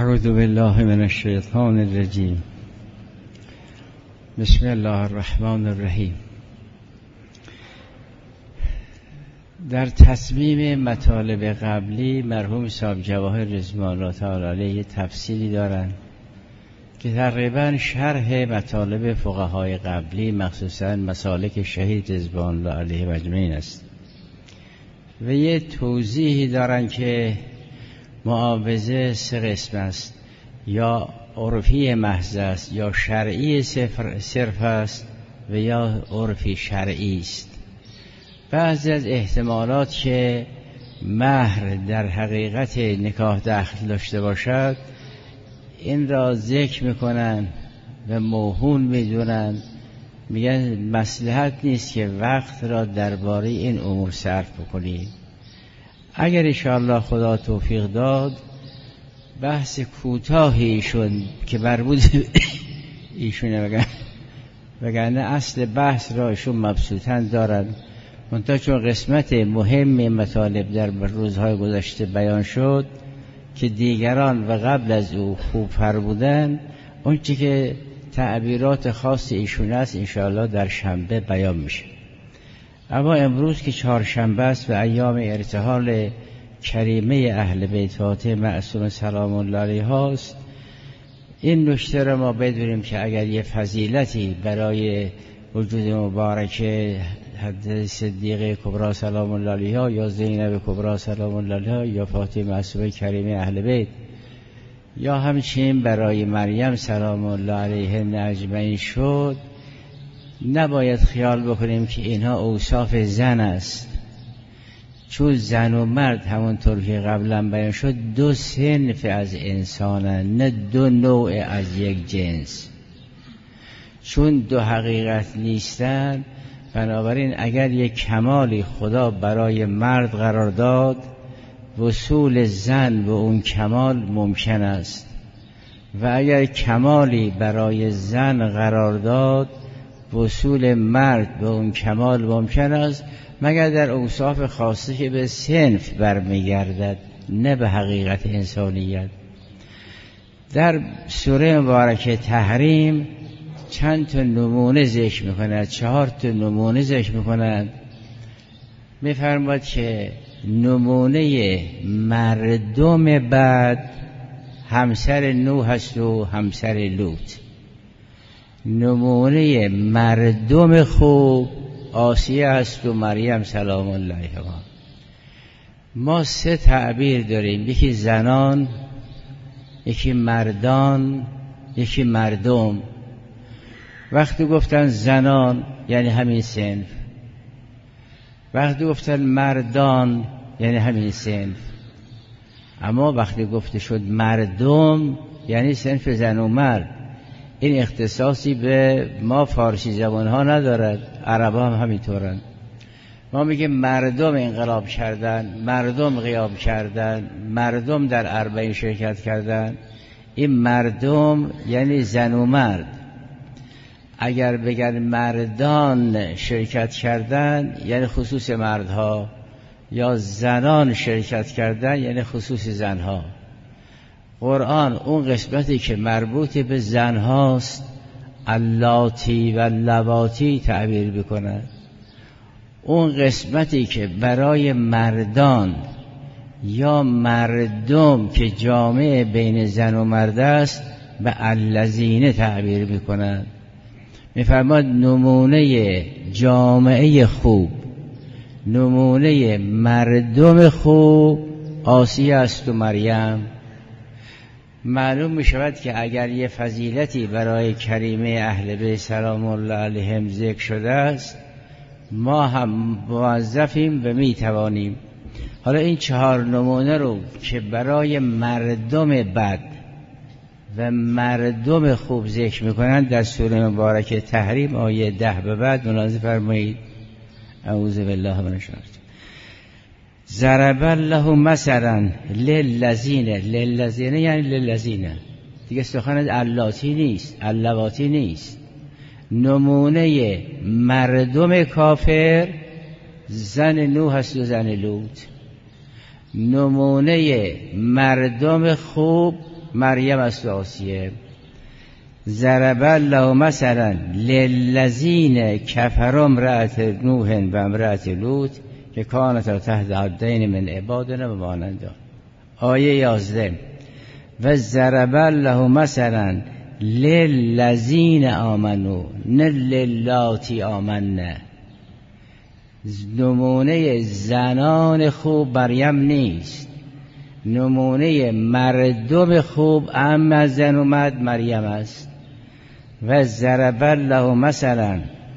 اعوذ بالله من الشیطان الرجیم. بسم الله الرحمن الرحیم. در تصمیم مطالب قبلی مرحوم صاحب جواهر رضوان الله تعالی علیه تفصیلی دارند که تقریبا شرح مطالب فقهای قبلی مخصوصا مسالک شهید رضوان الله علیه مجمعین است و یه توضیحی دارن که معاوضه سه قسم است، یا عرفی محض است، یا شرعی صرف است و یا عرفی شرعی است. بعضی از احتمالات که مهر در حقیقت نکاح دخل داشته باشد این را ذکر میکنن و موهون میدونن، میگن مصلحت نیست که وقت را درباره این امور صرف بکنید. اگر انشاءالله خدا توفیق داد بحث کوتاهی ایشون که مربوط ایشونه وگرنه اصل بحث را ایشون مبسوطاً دارن، منتها چون قسمت مهم مطالب در روزهای گذشته بیان شد که دیگران و قبل از او خوب فرمودن، اون چی که تعبیرات خاص ایشون است انشاءالله در شنبه بیان میشه. اما امروز که چهارشنبه است و ایام ارتحال کریمه اهل بیت فاطمه معصومه سلام الله علیها است، این نکته را ما بدونیم که اگر یه فضیلتی برای وجود مبارک حضرت صدیقه کبری سلام الله علیها یا زینب کبری سلام الله علیها یا فاطمه معصومه کریمه اهل بیت یا همچنین برای مریم سلام الله علیها اجمعین شد، نباید خیال بکنیم که اینها اوصاف زن است، چون زن و مرد همونطور که قبلا بیان شد دو صنف از انسانن، نه دو نوع از یک جنس. چون دو حقیقت نیستن، بنابراین اگر یک کمالی خدا برای مرد قرار داد، وصول زن به اون کمال ممکن است، و اگر کمالی برای زن قرار داد، وصول مرد به اون کمال ممکن است، مگر در اوصاف خاصی که به صنف برمیگردد نه به حقیقت انسانیت. در سوره مبارکه تحریم چند تا نمونه ذکر میکند، 4 تا نمونه ذکر میکند. میفرماید که نمونه مردم بد همسر نوح است و همسر لوط، نمونه مردم خوب آسیه است و مریم سلام الله علیها. ما 3 تعبیر داریم، یکی زنان، یکی مردان، یکی مردم. وقتی گفتن زنان یعنی همین صنف، وقتی گفتن مردان یعنی همین صنف، اما وقتی گفته شد مردم یعنی صنف زن و مرد. این اختصاصی به ما فارسی زبان ها ندارد، عرب هم همینطورن. ما میگیم مردم انقلاب کردن، مردم قیام کردن، مردم در اربعین شرکت کردن. این مردم یعنی زن و مرد. اگر بگن مردان شرکت کردن یعنی خصوص مردها، یا زنان شرکت کردن یعنی خصوص زنها. قرآن اون قسمتی که مربوط به زن هاست اللاتی و لواتی تعبیر بکند، اون قسمتی که برای مردان یا مردم که جامعه بین زن و مرد است به الذین تعبیر بکند. میفرماد نمونه جامعه خوب، نمونه مردم خوب آسیه است و مریم. معلوم می شود که اگر یه فضیلتی برای کریمه اهل بیت سلام الله علیهم ذکر شده است، ما هم موظفیم و می توانیم. حالا این 4 نمونه رو که برای مردم بد و مردم خوب ذکر می کنند در سوره مبارکه تحریم آیه 10 به بعد ملاحظه فرمایید. اعوذ بالله من الشیطان. ضرب الله مثلا للذین، للذین یعنی للذین، دیگه سخن اللاتی نیست، اللواتی نیست. نمونه مردم کافر زن نوح است و زن لوط، نمونه مردم خوب مریم است و آسیه. ضرب الله مثلا للذین کفروا امرأة نوح و امرأة لوط که کانتا تحت عبدین من عبادنا و مانند. آیه 11 و ضرب الله مثلا للذین آمنوا نه للاتی آمنه. نمونه زنان خوب مریم نیست، نمونه مردم خوب اما از زن اومد مریم است. و ضرب الله مثلا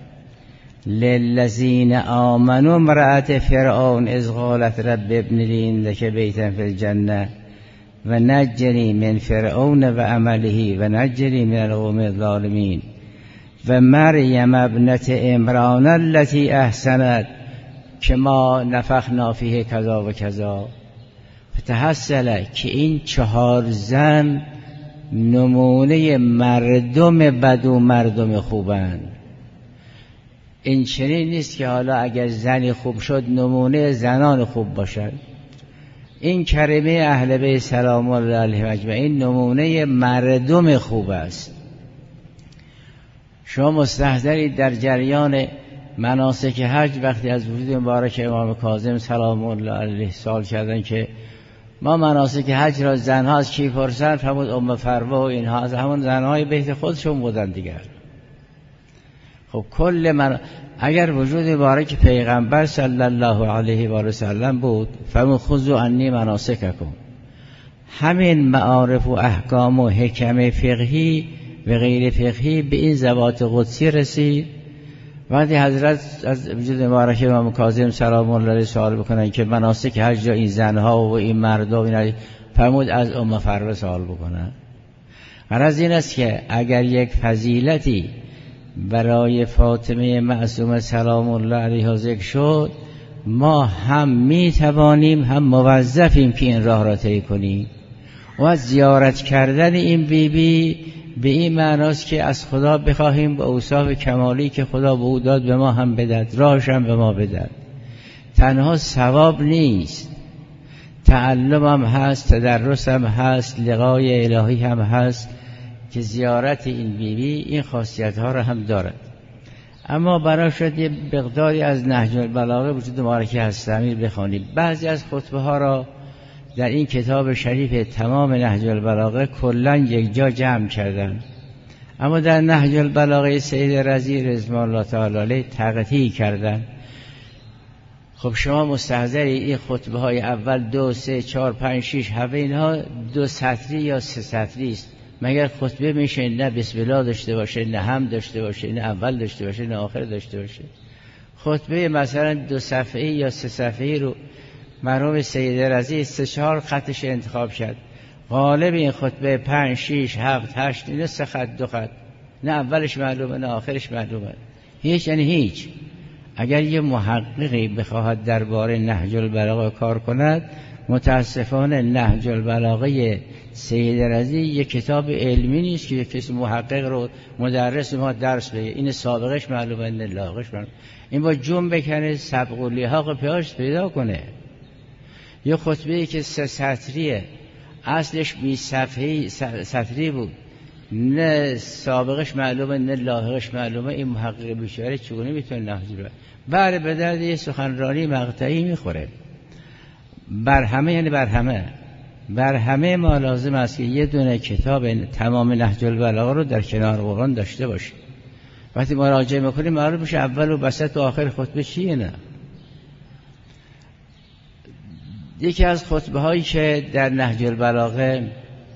للذین آمنوا امرأة فرعون اذ قالت رب ابن لی عندک بیتا فی الجنة و نجنی من فرعون و عمله و نجنی من القوم الظالمین. و مریم ابنة عمران التي احسنت که ما نفخنا فیه کذا و کذا. فتحصل که این 4 زن نمونه مردم بد و مردم خوبند. این چنین نیست که حالا اگر زنی خوب شد نمونه زنان خوب باشد. این کریمه اهل بیت سلام الله علیهم اجمعین نمونه مردم خوب است. شما مستحضرید در جریان مناسک حج وقتی از وجود مبارک امام کاظم سلام الله علیه سوال کردن که ما مناسک حج را زنها از کی پرسن؟ فرمود ام فروه و اینها از همون زنهای بیت خودشون بودن دیگر. خب اگر وجود مبارک پیغمبر صلی الله علیه و آله و سلم بود فرمود خذوا عنی مناسککم. همین معارف و احکام و حکم فقهی و غیر فقهی به این ذوات قدسی رسید. وقتی حضرت از وجود مبارک امام کاظم سلام الله علیه سوال بکنن که مناسک حج این زنها و این مردا و فرمود از ام فروه سوال بکنن. غرض این است که اگر یک فضیلتی برای فاطمه معصومه سلام الله علیها ذکر شد ما هم می توانیم هم موظفیم که این راه را طی کنیم. و از زیارت کردن این بیبی به این معناست که از خدا بخواهیم به اوصاف کمالی که خدا به او داد به ما هم بدهد، راهش هم به ما بدهد. تنها ثواب نیست، تعلم هم هست، تدرس هم هست، لقای الهی هم هست که زیارت این بیبی این خاصیت ها را هم دارد. اما برای شد یه مقداری از نهج البلاغه وجود مبارک هستمیر بخوانیم. بعضی از خطبه ها را در این کتاب شریف تمام نهج البلاغه کلا یک جا جمع کردن، اما در نهج البلاغه سید رضی رضوان الله تعالی علیه تقطیع کردن. خب شما مستحضری این خطبه های اول 2 3 4 5 6 همه اینها 2 سطری یا 3 سطری است. مگر خطبه میشه نه بسم الله داشته باشه، نه هم داشته باشه، نه اول داشته باشه، نه آخر داشته باشه؟ خطبه مثلا 2 صفحه‌ای یا 3 صفحه‌ای رو مرحوم سید رضی 3 4 خطش انتخاب کرد. غالب این خطبه 5 6 7 8 اینا 3 خط 2 خط، نه اولش معلومه نه آخرش معلومه. هیچ یعنی هیچ. اگر یه محققی بخواهد درباره نهج البلاغه کار کند، متاسفانه نهج البلاغه سید رضی یک کتاب علمی نیست که یک کسی محقق رو مدرس ما درس بگه این سابقش معلومه این لاحقش معلومه. این با جون بکنه سبق و لحاق پیاش پیدا کنه. یه خطبه‌ای که 3 سطریه اصلش 20 صفحه‌ای سطری بود، نه سابقش معلومه نه لاحقش معلومه، این محقق بیچاره چگونه میتونه نهج رو بر به درد یه سخنرانی مقطعی میخوره؟ بر همه یعنی بر همه ما لازم است که یه دونه کتاب تمام نهج البلاغه رو در کنار قرآن داشته باشیم. وقتی مراجعه میکنیم معلوم میشه اول و وسط و آخر خطبه چیه. نه یکی از خطبه هایی که در نهج البلاغه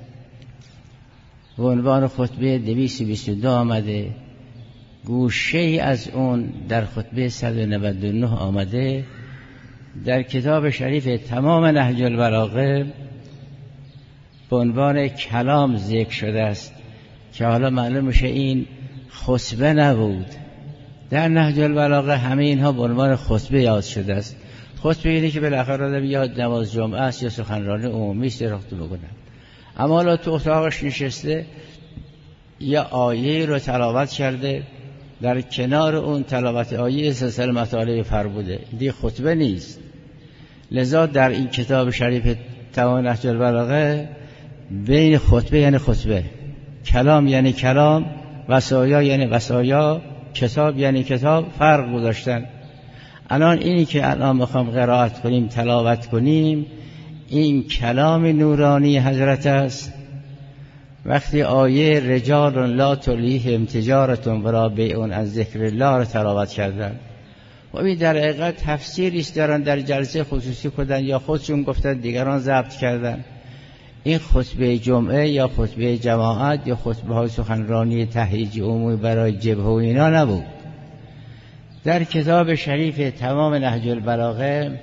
به عنوان خطبه 222 آمده، گوشه ای از اون در خطبه 199 آمده، در کتاب شریف تمام نهج البلاغه به عنوان کلام ذکر شده است که حالا معلوم میشه این خطبه نبود. در نهج البلاغه همه اینها به عنوان خطبه یاد شده است. خطبه اینه که بالاخره آدم یاد نماز جمعه است یا سخنرانی عمومی است رخت بکنه، اما حالا تو اتاقش نشسته یا آیه رو تلاوت کرده، در کنار اون تلاوت آیه سلسله مطالب فرموده، دیگه خطبه نیست. لذا در این کتاب شریف تمام نهج البلاغه بین خطبه یعنی خطبه، کلام یعنی کلام، وصایا یعنی وصایا، کتاب یعنی کتاب فرق گذاشتن. الان اینی که الان میخوام قرائت کنیم، تلاوت کنیم، این کلام نورانی حضرت است. وقتی آیه رجال لا تلهیهم تجارة ولا بیع عن ذکر الله را تلاوت کردن، و این در حقیقت تفسیری است دارن در جلسه خصوصی کردن یا خودشون گفتن دیگران ضبط کردن. این خطبه جمعه یا خطبه جماعت یا خطبه های سخنرانی تهییج عمومی برای جبهه و اینا نبود. در کتاب شریف تمام نهج البلاغه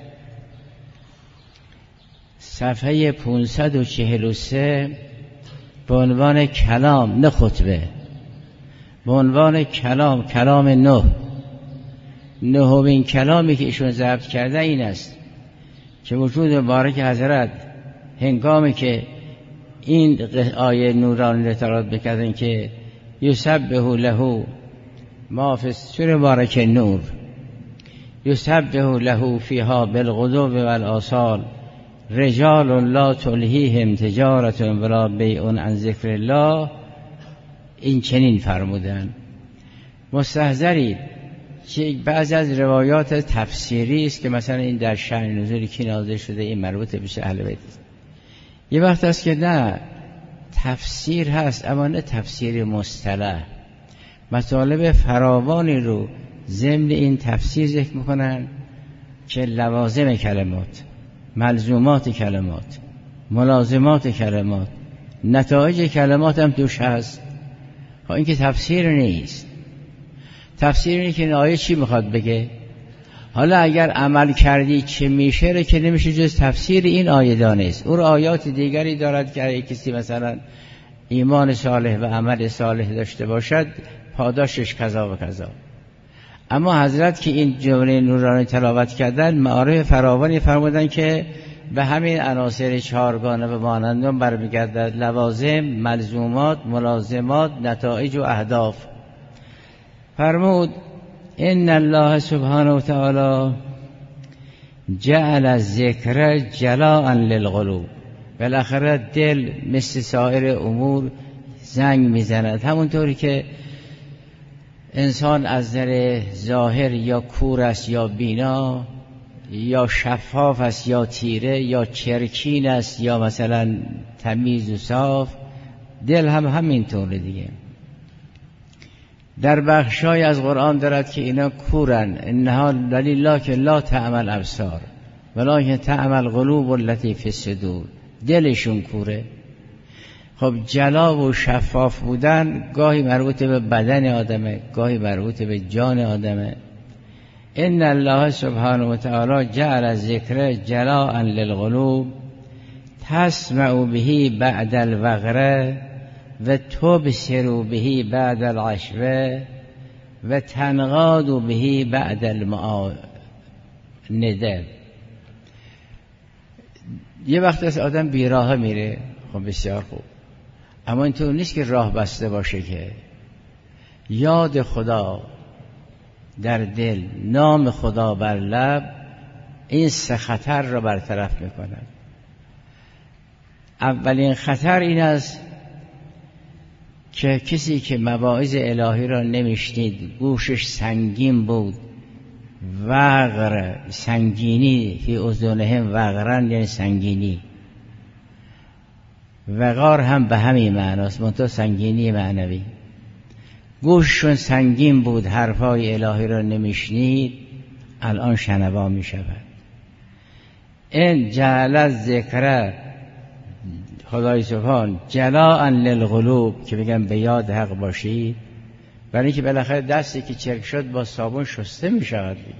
صفحه 543 به عنوان کلام، نه خطبه، به عنوان کلام، کلام نهمین کلامی که ایشون ضبط کرده این است که وجود مبارک حضرت هنگامی که این آیه نورانی را تلاوت بکردن که یسبح له ما فی سوره مبارک نور، یسبح له فیها بالغدو والآصال رجال لا تلهیهم تجارة ولا بیع عن ذکر الله، این چنین فرمودن. مستحضرید که بعضی از روایات تفسیری است که مثلا این در شأن نزولی که نازل شده این مربوط به اهل بیت است. یه وقت است که نه تفسیر هست اما نه تفسیر مصطلح، مطالب فراوانی رو ضمن این تفسیر ذکر میکنن که لوازم کلمات، ملزومات کلمات، ملازمات کلمات، نتایج کلمات هم توش هست. این که تفسیر نیست. تفسیر اینه که این آیه چی میخواد بگه، حالا اگر عمل کردی چه میشه رو که نمیشه جز تفسیر این آیه دانست. او آیات دیگری دارد که اگه کسی مثلا ایمان صالح و عمل صالح داشته باشد پاداشش کذا و کذا. اما حضرت که این جمله نورانی تلاوت کردن معارف فراوانی فرمودن که به همین عناصر چهارگانه و مانندان برمیگردد: لوازم، ملزومات، ملازمات، نتایج و اهداف. فرمود ان الله سبحانه و تعالی جعل الذکر جلاء للقلوب. بالاخره دل مثل سایر امور زنگ میزند، همونطوری که انسان از نظر ظاهر یا کور است یا بینا، یا شفاف است یا تیره، یا چرکین است یا مثلا تمیز و صاف، دل هم همینطوره دیگه. در بخشای از قرآن دارد که اینا کورن، انها لله که لا تعمل ابصار ولکن تعمل قلوب التي فی الصدور، دلشون کوره. خب جلا و شفاف بودن گاهی مربوط به بدن آدمه، گاهی مربوط به جان آدمه. ان الله سبحانه و تعالی جعل الذکر جلاء للقلوب تسمع به بعد الوغره و تبصر به بعد العشوه و تنقاد به بعد المعانده. یه وقت از آدم بیراه میره، خب بسیار خوب، اما اینطور نیست که راه بسته باشه که یاد خدا در دل، نام خدا بر لب، این سه خطر را برطرف میکنن. اولین خطر این است که کسی که مواعظ الهی را نمیشنید، گوشش سنگین بود، وقر، سنگینی، فی اذنهم وقرن یعنی سنگینی، وقار هم به همین معناست، منتها سنگینی معنوی. گوششون سنگین بود، حرفای الهی را نمیشنید، الان شنوا می شود. این جعل الذکر، خدای سبحان، جلاء للقلوب، که بگم به یاد حق باشید، برای اینکه بالاخره دستی که چرک شد با صابون شسته می شود دیگه.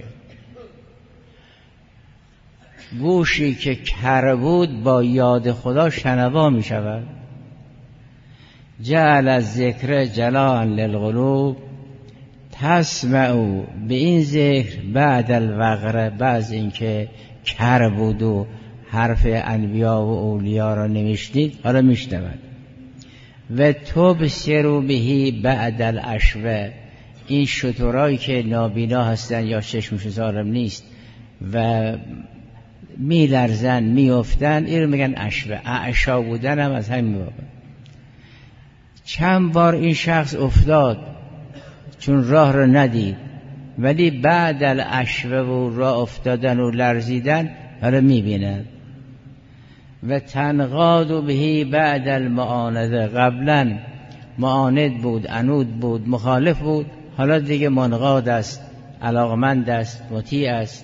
گوشی که کر بود با یاد خدا شنوا می شود. جعل الذکر جلاء للقلوب تسمع، به این ذکر بعد الوغره، بعد اینکه کر بود و حرف انبیا و اولیا را نمیشنید حالا میشنود. و تبصر به بعد العشوه، این شترایی که نابینا هستن یا چشمش سالم نیست و میلرزن میافتن، این رو میگن اشوه. اعشا بودن هم از همین بابه. چند بار این شخص افتاد چون راه رو ندید، ولی بعد الاشوه و راه افتادن و لرزیدن رو میبیند. و تنقاد بهی بعد المعانده، قبلا معاند بود، عنود بود، مخالف بود، حالا دیگه منقاد است، علاقمند است، مطیع است.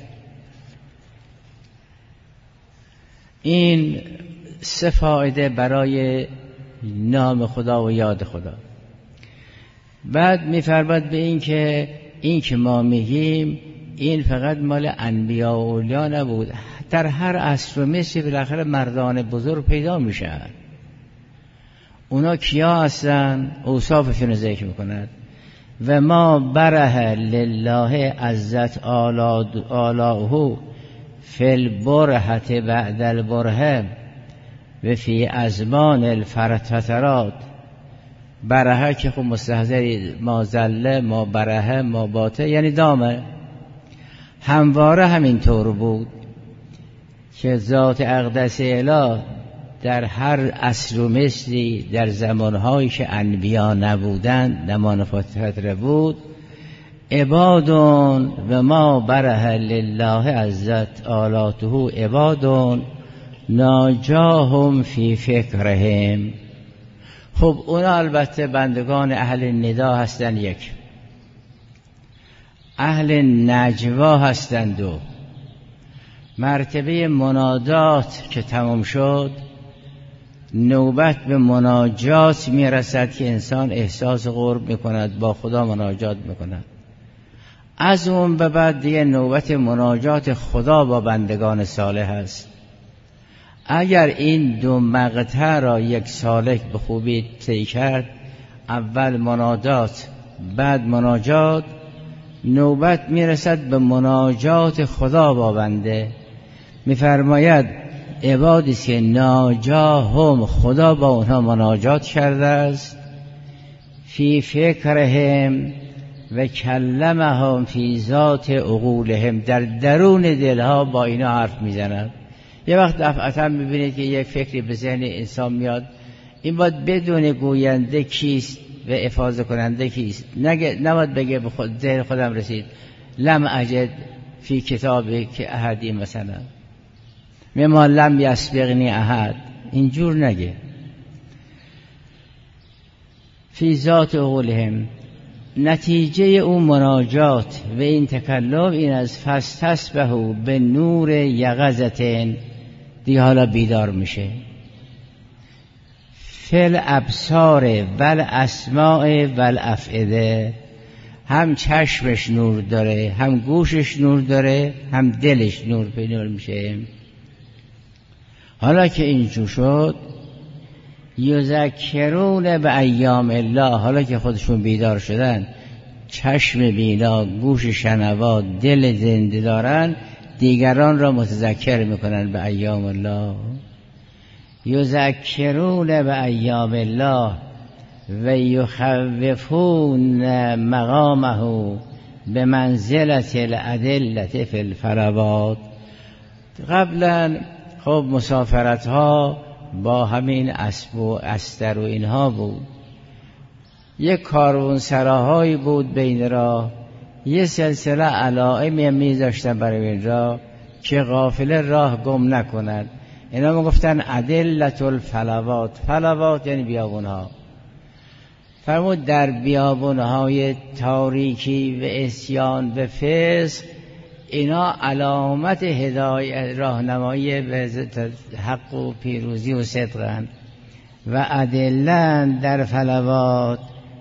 این 3 فایده برای نام خدا و یاد خدا. بعد می‌فرماید به این که ما میگیم این فقط مال انبیا و اولیا نبود، در هر عصر و مصر بالاخره مردان بزرگ پیدا میشن. اونا کیا هستن؟ اوصافشون رو ذکر میکند. و ما بره لله عزت آلاؤه فی البرهة بعد البرهه و فی ازمان الفترات. برهه که خب مستحضر ما زله، ما برهه، ما باته، یعنی دامه. همواره همین طور بود که ذات اقدس اله در هر عصر و مصری، در زمانهایی که انبیا نبودند، زمان فتره بود، عبادون و ما بره لله عزت آلاته عبادون ناجاهم فی فکرهم. خب اونا البته بندگان اهل ندا هستند، یک اهل نجوا هستند، دو مرتبه منادات که تمام شد نوبت به مناجات میرسد که انسان احساس قرب میکند، با خدا مناجات میکند. از اون به بعد دیگه نوبت مناجات خدا با بندگان صالح است. اگر این 2 مقطع را یک سالک به خوبی طی کرد، اول منادات بعد مناجات، نوبت میرسد به مناجات خدا با بنده. میفرماید عبادی که ناجاهم، خدا با اونها مناجات کرده است، فی فکرهم و کلمهم فی ذات عقولهم، در درون دلها با اینا حرف میزند. یه وقت دفعتا میبینید که یک فکری به ذهن انسان میاد، این باید بدون گوینده کیست و افاضه کننده کیست، نباید بگه به ذهن خودم رسید لم اجد فی کتابی که احدی مثلا مما لم یسبقنی احد، اینجور نگه. فی ذات عقولهم، نتیجه اون مناجات و این تکلم این از فاستسبحوا به نور یقظتین، دیگه حالا بیدار میشه. فل ابصار ول اسماع ول افئده، هم چشمش نور داره، هم گوشش نور داره، هم دلش نور پیدا میشه. حالا که اینجور شد، یذکرون به ایام الله، حالا که خودشون بیدار شدن، چشم بینا، گوش شنوا، دل زنده دارن، دیگران را متذکر میکنن به ایام الله. یذکرون به ایام الله و یخوفون مقامه به منزلت الادله فی الفروات. قبلا خب مسافرت ها با همین اسب و استر و اینها بود، یک کاروان سراهایی بود بین راه، یه سلسله علائمی میذاشتن برای این راه که قافله راه گم نکنند. اینا میگفتن ادلة الفلوات. فلوات یعنی بیابونها. فرمود در بیابونهای تاریکی و عصیان و فسق، اینا علامت هدایت، راهنمایی به حق و پیروزی و صدقن. و ادلن در فلوات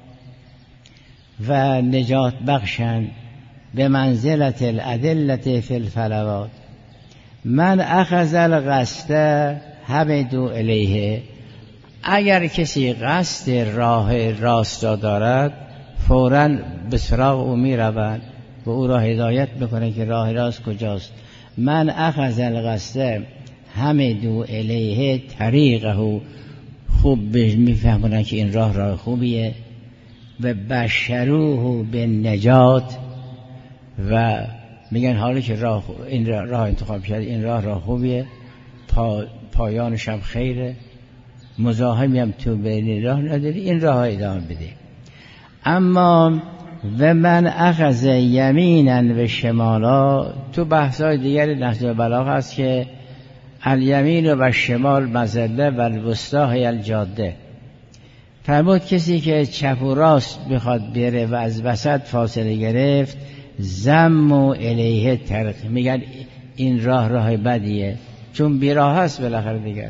و نجات بخشن به منزلت الادلة فی الفلوات. من اخذ القصد حمدوا الیه، اگر کسی قصد راه راست را دارد فوراً به سراغ او می روند و او را هدایت میکنه که راه راست کجاست. من اخذ القصد حمدوا الیه طریقه، خوب میفهمونن که این راه خوبیه. و بشروه به نجات و میگن حالی که این راه انتخاب کرد، این راه خوبیه، پایانش هم خیره، مزاحمی هم تو بین راه نداری، این راه ادامه بده. اما و من اخذ یمینا و شمالا، تو بحث‌های دیگر نحو بلاغه هست که الیمین و شمال مزله و الوسطی هی الجاده. فرمود کسی که چپ و راست بخواد بره و از وسط فاصله گرفت، زم و الیه ترک، میگن این راه بدیه، چون بیراه هست بالاخره دیگر.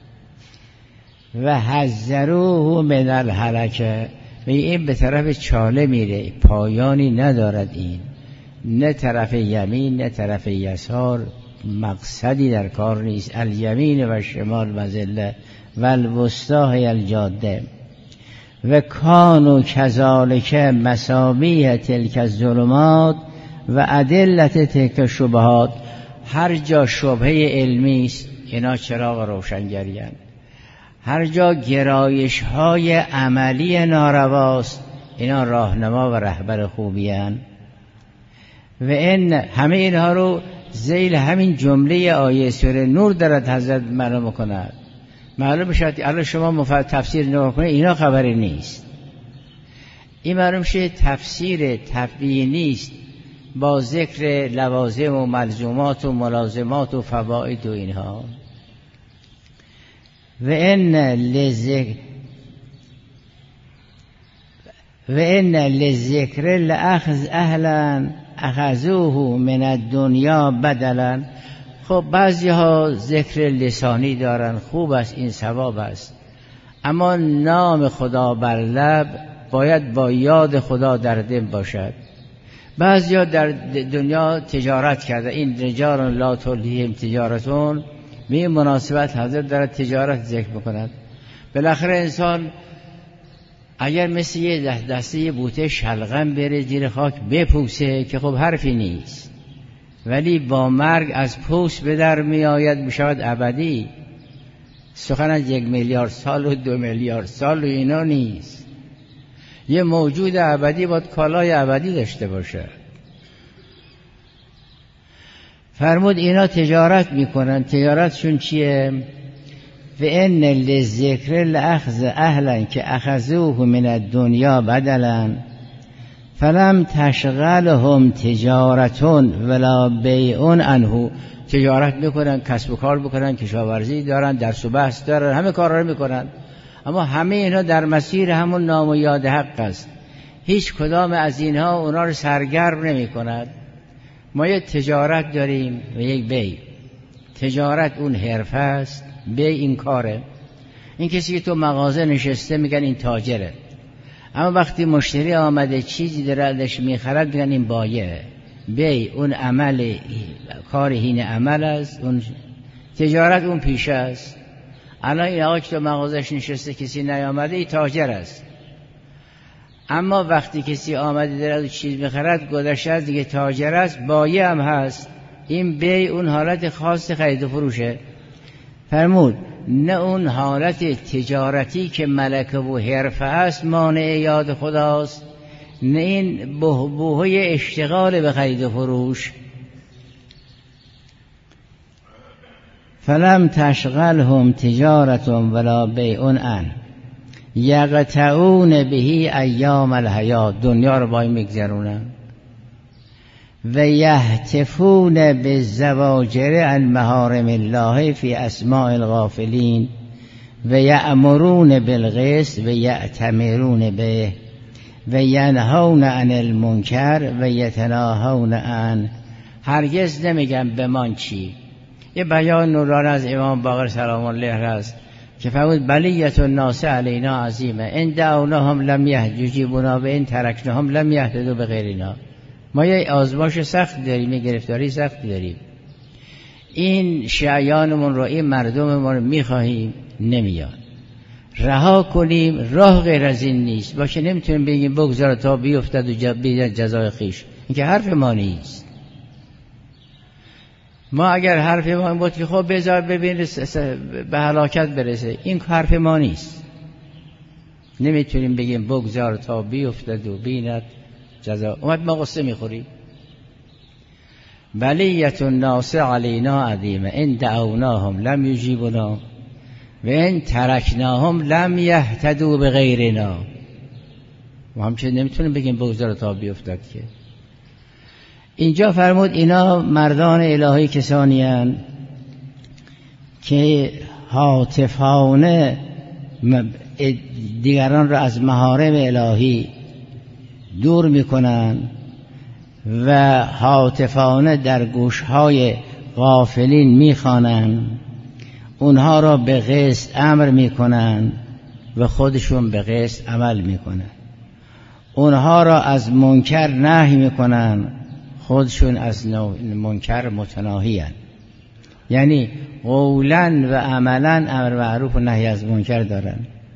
و حذروه من الهلکه، این به طرف چاله میره، پایانی ندارد، این نه طرف یمین نه طرف یسار، مقصدی در کار نیست. الیمین و شمال مزله و الوسطی هی الجاده. و کانوا کذالک مصابیح تلک الظلمات و ادلت تلک الشبهات. هر جا شبهه علمی است اینا چراغ روشنگری اند، هر جا گرایش های عملی نارواست اینا راهنما و رهبر خوبی اند. و این همه اینها رو ذیل همین جمله آیه سوره نور دارد حضرت معلوم کند. معلوم شد الان شما تفسیر نگاه کنید اینا خبری نیست، این معلوم شد تفسیر تبیینی است با ذکر لوازم و ملزومات و ملازمات و فواید و اینها. و ان للذکر لأخذ اهلا اخذوه من الدنیا بدلا. خب بعضی ها ذکر لسانی دارن، خوب است، این ثواب است، اما نام خدا بر لب باید با یاد خدا در دل باشد. بعضی ها در دنیا تجارت کرده، این رجال لا تلهیهم تجارتون، به این مناسبت حضرت دارد تجارت ذکر میکند. بالاخره انسان اگر مثل یه دسته بوته شلغم بره زیر خاک بپوسه که خب حرفی نیست، ولی با مرگ از پوست به در می آید، میشود ابدی. سخن از 1 میلیارد سال و 2 میلیارد سال و اینا نیست. یه موجود ابدی باید کالای ابدی داشته باشه. فرمود اینا تجارت میکنن، تجارتشون چیه؟ و ان للذکر لأخذ اهلا که اخذوه من الدنیا بدلا فلم تشغلهم تجارتون ولا بیع عنه. تجارت میکنن، کسب و کار میکنن، کشاورزی دارن، درس و بحث دارن، همه کارا رو میکنن، اما همه اینا در مسیر همون نام و یاد حق است. هیچ کدام از اینها اونا رو سرگرم نمی کند. ما یک تجارت داریم و یک بیع. تجارت اون حرفه است، بیع این کاره. این کسی که تو مغازه نشسته میگن این تاجره، اما وقتی مشتری آمده چیزی در ازش میخرد میگن این بایعه. بیع اون عمل، کار هین عمل است، اون تجارت اون پیشه است. الان این آقا که تو مغازش نشسته کسی نیامده این تاجر است، اما وقتی کسی آمده در از چیز میخرد گذشته دیگه تاجر است، بایع هم هست. این بیع اون حالت خاص خرید و فروشه. فرمود نه اون حالت تجارتی که ملکه و حرفه است مانع یاد خداست، نه این بهبوهای اشتغال به خرید و فروش. فلم تشغلهم تجارتون ولا بیع عنه یقطعون بهی ایام الحیات. دنیا رو با این میگذرونن. و یهتفون بالزواجر عن محارم الله فی اسماء الغافلین و یأمرون بالقسط و یأتمرون به و ینهون عن المنکر و یتناهون عن. هرگز نمیگن بمان چی. یه بیان نورانی از امام باقر سلام الله هست که فرمود بلیت الناس علینا عظیمه ان دعوناهم لم یجیبونا و ان ترکناهم لم یهتدوا بغیرنا. ما یه آزمایش سخت داریم، یه گرفتاری سخت داریم. این شیعیانمون رو، این مردممون رو میخواهیم نمیاد، رها کنیم، راه غیر از این نیست. باشه نمیتونیم بگیم بگذار تا بیفتد و بیدن جزای خیش، این که حرف ما نیست. ما اگر حرف ما این بود که خب بذار ببین به هلاکت برسه، این حرف ما نیست. نمیتونیم بگیم بگذار تا بیفتد و بیند جزا. اومد ما قصه میخوریم. بلیت الناس علینا عظیمه ان دعوناهم لم یجیبونا و ان ترکناهم لم یهتدوا بغیرنا. ما همچنین نمیتونیم بگیم بگذار تا بیفتد که. اینجا فرمود اینا مردان الهی کسانی هستند که هاتفانه دیگران را از محارم الهی دور میکنن و هاتفانه در گوشهای غافلین میخوانن، اونها را به قسط امر میکنن و خودشون به قسط عمل میکنن، اونها را از منکر نهی میکنن، خودشون از منکر متناهی‌اند. یعنی قولاً و عملاً امر معروف و نهی از منکر دارن.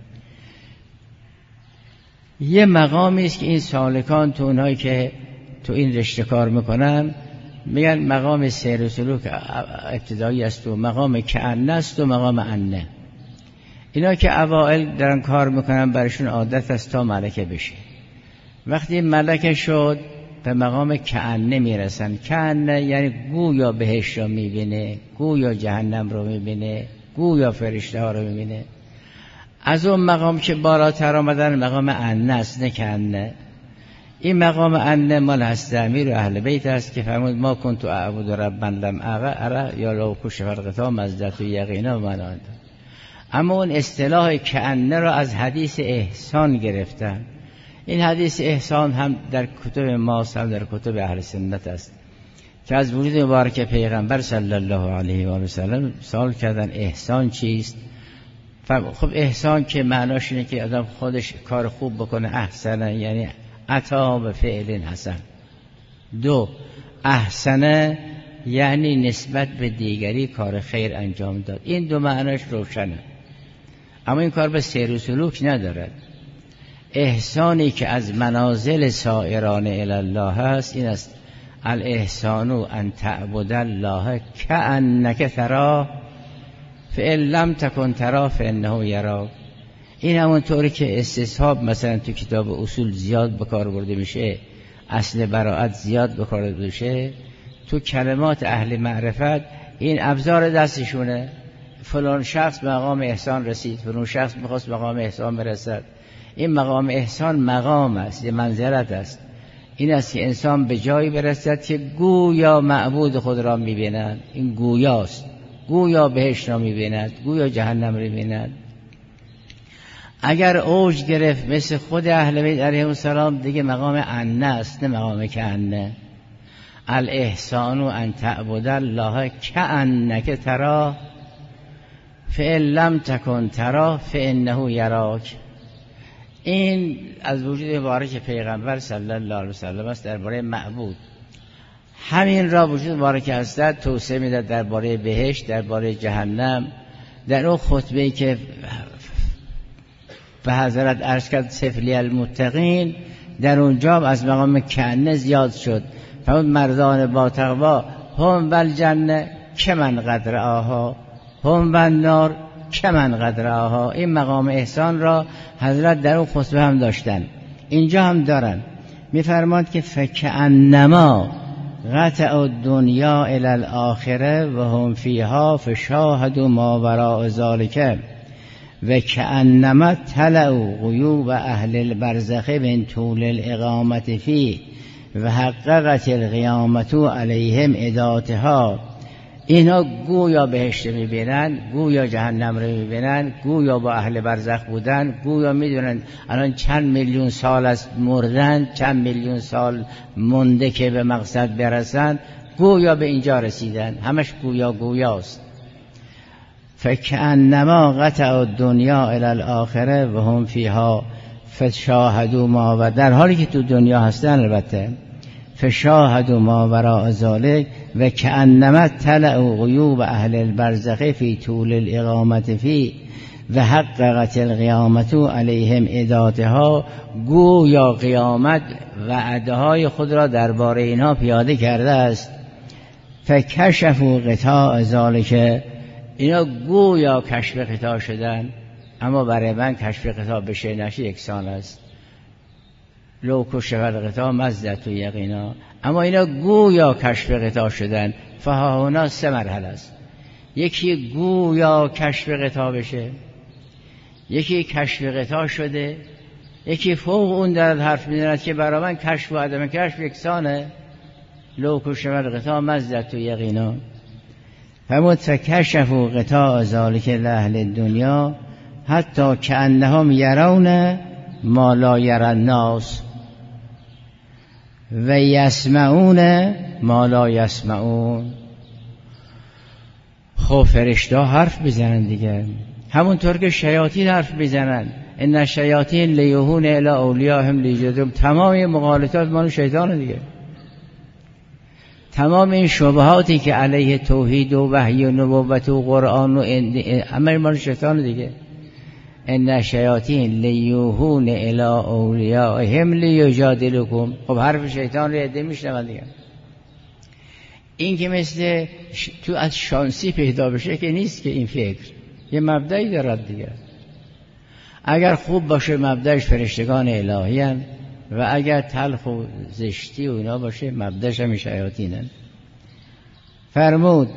یه مقامی است که این سالکان تو اونهایی که تو این رشته کار میکنن میگن مقام سیر و سلوک ابتدایی است و مقام کأنه است و مقام انه. اینا که اوائل دارن کار میکنن برشون عادت است تا ملکه بشه. وقتی ملکه شد به مقام کأنه میرسن. کأنه یعنی گویا بهشت رو میبینه، گویا جهنم رو میبینه، گویا فرشته ها رو میبینه. از اون مقام که بالاتر آمدن مقام انه است، نه کأنه. این مقام انه مال حضرت امیر و اهل بیت است که فرمود ما کنت اعبد ربا لم اره یا لو کش فرقتا مزدت و یقینا و مناند. اما اون اصطلاح کأنه را از حدیث احسان گرفتن. این حدیث احسان هم در کتب ماست هم در کتب اهل سنت است که از وجود مبارک پیغمبر صلی الله علیه و آله و سلم سوال کردن احسان چیست؟ خب احسان که معناش اینه که آدم خودش کار خوب بکنه، احسنه یعنی عطا به فعل حسن. دو، احسنه یعنی نسبت به دیگری کار خیر انجام داد. این دو معناش روشنه، اما این کار به سیر و سلوک ندارد. احسانی که از منازل سائران الی الله هست این است: الاحسان ان تعبد الله کأنک تراه فإن لم تکن تراه فإنه یراک. این همونطوری که استصحاب مثلا تو کتاب اصول زیاد به کار برده میشه، اصل براءت زیاد به کار برده میشه، تو کلمات اهل معرفت این ابزار دستشونه. فلان شخص به مقام احسان رسید، فلان شخص میخواست مقام احسان برسد. این مقام احسان مقام است، یه منزلت است. این است که انسان به جایی برسد که گویا معبود خود را میبیند. این گویاست، گویا بهشت را میبیند، گویا جهنم را میبیند. اگر اوج گرفت مثل خود اهل بیت علیهم السلام دیگه مقام انه است، نه مقام کأنه. الاحسان ان تعبد الله کأنک تراه فإن لم تکن تراه فإنه یراک. این از وجود مبارک پیغمبر صلی الله علیه و سلم است درباره معبود. همین را وجود مبارک هست توصیه میده درباره بهشت، درباره جهنم. در اون خطبه‌ای که به حضرت عرض کرد سفلی المتقین، در اونجا از مقام کأنه زیاد شد. فرمود مردان با تقوا هم والجنه کمن قدر آها هم والنار کمن قدر آها. این مقام احسان را حضرت در اون خطبه هم داشتن، اینجا هم دارن. میفرماد که فکأنما قطع الدنیا الی الاخره و هم فیها فشاهدوا ما وراء ذلک و کأنما طلعوا غیوب اهل البرزخ من طول الاقامت فی و حققت القیامت علیهم اداتها. اینا گویا بهشت میبینن، گویا جهنم رو میبینن، گویا با اهل برزخ بودن، گویا میدونن الان چند میلیون سال از مردن، چند میلیون سال مونده که به مقصد برسن، گویا به اینجا رسیدن. همش گویا گویاست. فکأنما قطع الدنیا الی الاخره و هم فیها فشاهدوا ما، و در حالی که تو دنیا هستن البته، فشاهدوا ما وراء ذلک و کأنما طلعوا غیوب اهل البرزخ فی طول الاقامت فی و حققت القیامت علیهم اداتها. گویا قیامت وعدهای خود را درباره اینها پیاده کرده است. فکشفوا غطاء ذلک، اینا گویا کشف غطا شدن، اما برای من کشف غطا بشه نشه یکسان است. لو کشف الغطا مزدت یقینا. اما اینا گویا کشف غطا شدن. فهاهنا 3 مرحله است. یکی گویا کشف غطا بشه، یکی کشف غطا شده، یکی فوق اون در حرف میزند که برای من کشف و عدم کشف یکسانه. لو کشف الغطا مزدت یقینا. فمتکشفوا غطاء ذلک لأهل الدنیا حتی کأنهم یرون ما لا یری الناس و یسمعون ما لا یسمعون. خب فرشته حرف بزنن دیگه، همونطور که شیاطین حرف بزنن. ان الشیاطین لیوحون الی اولیاءهم لیجادلوکم. تمام مغالطات مال شیطان دیگه. تمام این شبهاتی که علیه توحید و وحی و نبوت و قرآن و همه مال شیطان دیگه. ان الشیاطین لیوحون الی اولیاءهم لیجادلوکم. خب حرف شیطان رو عده میشنون دیگه. این که مثل تو از شانسی پیدا بشه که نیست، که این فکر یه مبدأی دارد دیگه. اگر خوب باشه مبدأش فرشتگان الهی هن، و اگر تلخ و زشتی و اینا باشه مبدأش هم شیاطین هن. فرمود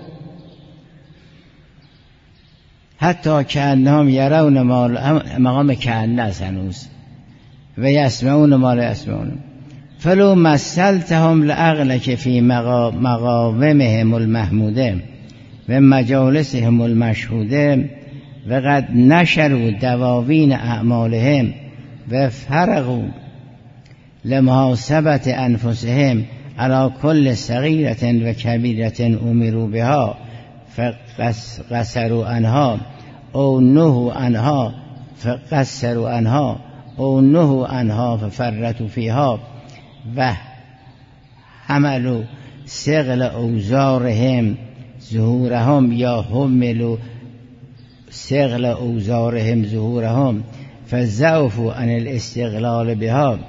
حتی کأنهم یرون مقام کأنه است هنوز، و یسمعون ما لا یسمعون. فلو مثلتهم لعقلک فی مقامهم المحموده و مجالسهم المشهوده و قد نشروا دواوین اعمالهم و فرغوا لمحاسبة انفسهم على كل صغیرة و کبیرة امروا بها فقصروا عنها او نهوا عنها فقصروا عنها او نهوا عنها ففرطوا فيها و حملوا ثقل اوزارهم ظهورهم یا حملوا ثقل اوزارهم ظهورهم فضعفوا عن الاستقلال بها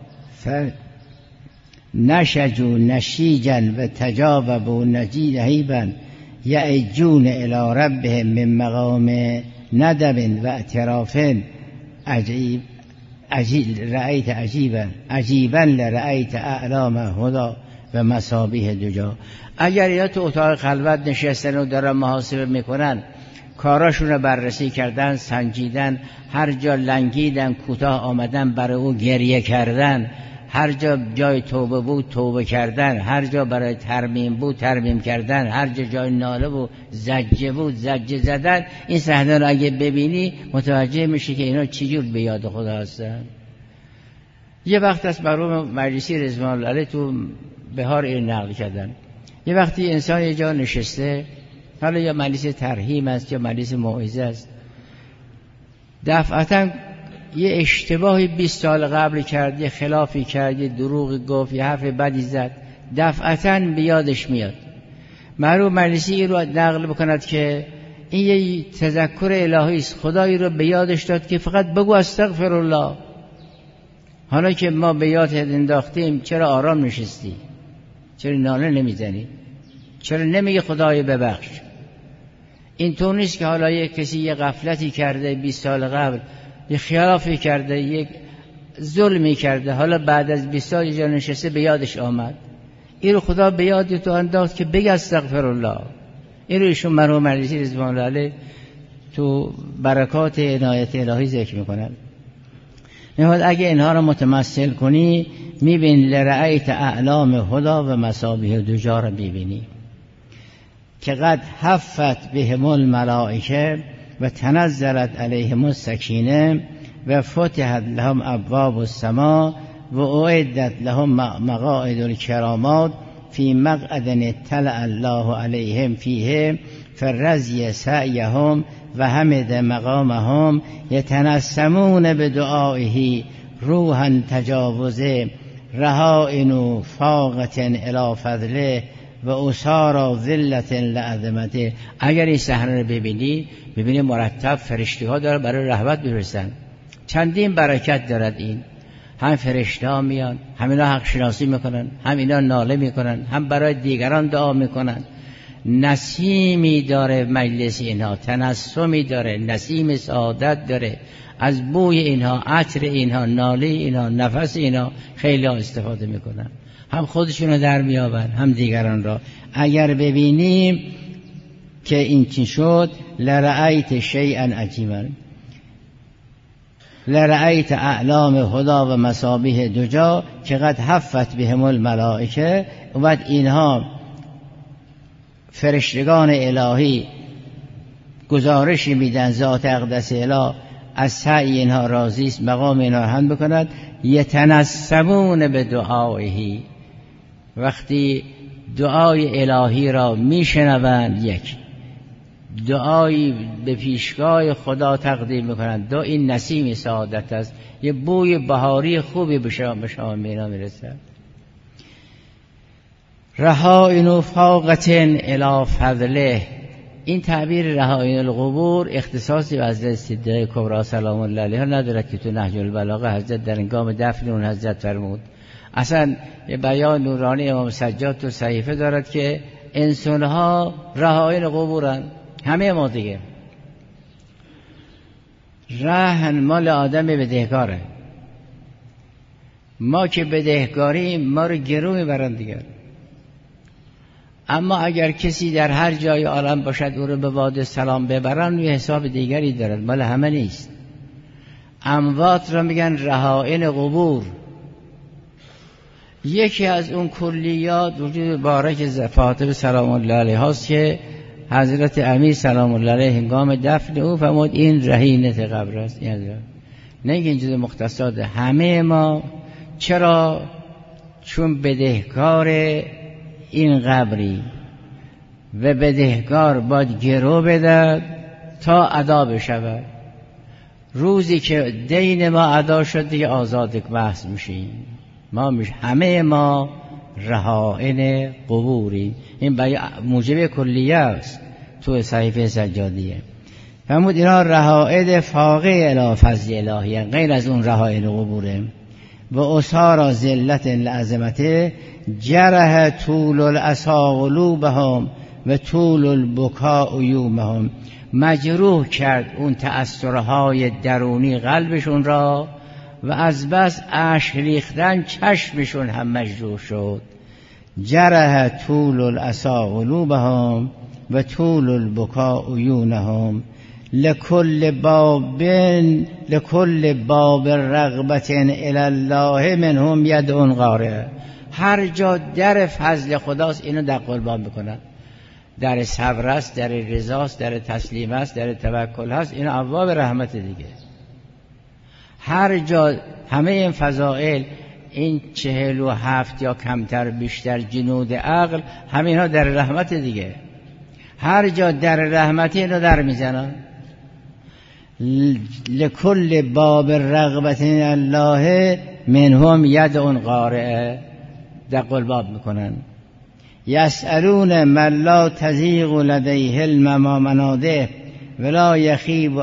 فنشجوا نشیجا و تجاوبوا نهیبا یعجون الی ربهم من مقام ندب و اعتراف عجیب رأیت عجیبا لرأیت اعلام هدا و مصابیح دجا. اگر یا تو اتاق خلوت نشستن و دارن محاسبه میکنن، کاراشون رو بررسی کردن، سنجیدن، هر جا لنگیدن کوتاه آمدن برای او گریه کردن، هر جا جای توبه بود توبه کردن، هر جا برای ترمیم بود ترمیم کردن، هر جا جای ناله بود زجه بود زجه زدن. این صحنه رو اگه ببینی متوجه میشی که اینا چجور به یاد خدا هستن. یه وقت از مرحوم مجلسی رضوان الله علیه تو بهار این نقل کردن، یه وقتی انسان یه جا نشسته، حالا یا مجلس ترحیم است یا مجلس موعظه است، دفعتا یه اشتباهی 20 سال قبل کرد، یه خلافی کرد، یه دروغی گفت، یه حرف بدی زد، دفعتا به یادش میاد. مرحوم مجلسی رو نقل بکند که این یه تذکر الهی است، خدایی رو به یادش داد که فقط بگو استغفر الله. حالا که ما به یاد انداختیم چرا آرام نشستی؟ چرا ناله نمیزنی؟ چرا نمیگی خدای ببخش؟ این طور نیست که حالا یک کسی یه غفلتی کرده 20 سال قبل، یه خلافی کرده، یک ظلمی کرده، حالا بعد از 20 سال جا نشسته به یادش آمد. این رو خدا به یاد تو انداخت که بگی استغفر الله. این رو ایشون مرحوم مجلسی رضوان الله علیه تو برکات عنایت الهی ذکر میکنن. میگه اگه اینها رو متمثل کنی میبین لرأیت اعلام هدا و مصابیح دجا رو میبینی که قد حفت بهم الملائکه و تنزلت علیهم السکینه و فتحت لهم ابواب السماء و اعدت لهم مقاعد الکرامات فی مقعد اطلع الله علیهم فیه فرضی سعیهم و حمد مقامهم یتنسمون بدعائه روحا تجاوزه رهائن فاقة الی فضله و اسارا ذلت لعظمته. اگر این صحنه رو ببینی مرتب فرشته ها داره برای رحمت میرسن. چندین برکت دارد این. هم فرشته ها میان، هم اینا حق شناسی میکنن، هم اینا ناله میکنن، هم برای دیگران دعا میکنن. نسیمی داره مجلس اینها، تنسمی داره، نسیم سعادت داره، از بوی اینها، عطر اینها، ناله اینها، نفس اینها خیلی ها استفاده میکنن، هم خودشون رو در میابن هم دیگران را. اگر ببینیم که این چی شد، لرأیت شیئا عجیبا، لرأیت اعلام هدا و مصابیح دجا که قد حفت بهم الملائکه. و بعد اینها فرشتگان الهی گزارشی میدن ذات اقدس اله از سعی اینها راضی است، مقام اینها هم بکند. یتنسمون به دعایه، وقتی دعای الهی را میشنوند، یک دعایی به پیشگاه خدا تقدیم میکنند، دو این نسیم سعادت است، یه بوی بهاری خوبی به شما میرسد. رهائن فاقة الی فضله، این تعبیر رهائن القبور اختصاصی به حضرت صدیقه کبری سلام الله علیها ندارد که تو نهج البلاغه حضرت در انگام دفن اون حضرت فرمود. اصلا یه بیان نورانی امام سجاد تو صحیفه دارد که انسانها رهائن قبورن، همه ما دیگه. رهن مال آدم بدهکاره، ما که بدهکاریم ما رو گرو میبرن دیگر. اما اگر کسی در هر جای عالم باشد او رو به واد سلام ببرن، یه حساب دیگری دارد، مال همه نیست. اموات را میگن رهائن قبور. یکی از اون کلیات وجود بارک فاطمه سلام الله علیها است که حضرت امیر سلام الله علیه هنگام دفن او فرمود این رهینت قبر است. نه این جزء مختصات همه ما. چرا؟ چون بدهکار این قبری و بدهکار باید گرو بدهد تا ادا بشود. روزی که دین ما ادا شد دیگه آزاد بحث میشیم. همه ما رهائن قبوری. این موجب کلیه است تو صحیفه سجادیه. فرمود اینا رهائن فاقه الی فضل الهی، غیر از اون رهائن قبوره. و اسارا ذلت لعظمته جرح طول العصا قلوبهم و طول البکاء یومهم، مجروح کرد اون تأثرهای درونی قلبشون را و از بس اشک ریختن چشمشون هم مجروح شد. جرح طول العصا قلوبهم و طول البکاء یومهم لکل باب رغبت الی الله منهم یدعون قارئ. هر جا در فضل خداست اینو در قلبان بکنن. در صبر است، در رضا است، در تسلیم است، در توکل است، این ابواب رحمت دیگه. هر جا همه این فضائل، این 47 یا کمتر بیشتر جنود عقل، همه اینا در رحمت دیگه. هر جا در رحمت اینو در میزنن. لکل باب رغبت الله منهم یدعون قارئ، در قلباب میکنن. یسألون من لا تزیغ لدیه المناده ولا یخیب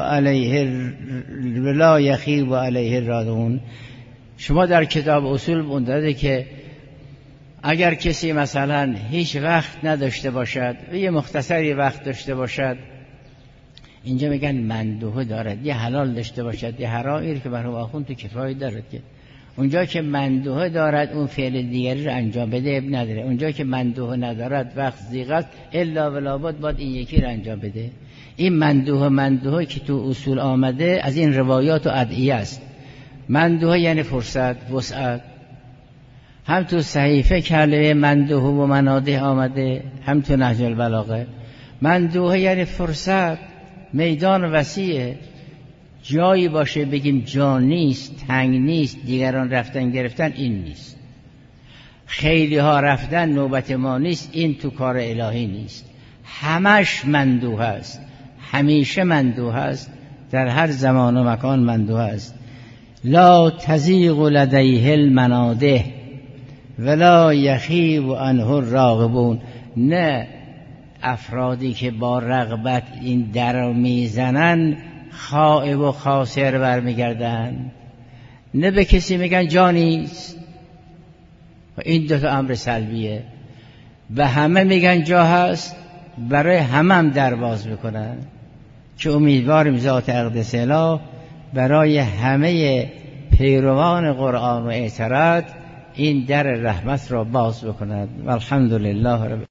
علیه الرادعون. شما در کتاب اصول بوده که اگر کسی مثلا هیچ وقت نداشته باشد و یه مختصری وقت داشته باشد، اینجا میگن مندوحه دارد، یه حلال داشته باشد، یه حرام، که مرحوم آخوند تو کفایه دارد که اونجا که مندوحه دارد اون فعل دیگری رو انجام بده، اب نداره. اونجا که مندوحه ندارد، وقت ضیق است، الا ولابد باید این یکی رو انجام بده. این مندوحه که تو اصول آمده از این روایات و ادعیه است. مندوحه یعنی فرصت، وسعت. هم تو صحیفه کلمه مندوحه و مناده آمده، هم تو نهج البلاغه. مندوحه یعنی فرصت، میدان وسیعه، جایی باشه بگیم جا نیست، تنگ نیست، دیگران رفتن گرفتن، این نیست. خیلی ها رفتن، نوبت ما نیست، این تو کار الهی نیست. همش مندوحه است، همیشه مندوحه است، در هر زمان و مکان مندوحه است. لا تزیغ لدیه المناده ولا یخیب عنه الراغبون. نه افرادی که با رغبت این در میزنن خائب و خاسر برمیگردن، نه به کسی میگن جا نیست. این دو تا امر سلبیه. به همه میگن جا هست، برای هم در باز بکنن که امیدواریم ذات اقدس اله برای همه پیروان قرآن و اعتراض این در رحمت را باز بکند. والحمدلله رب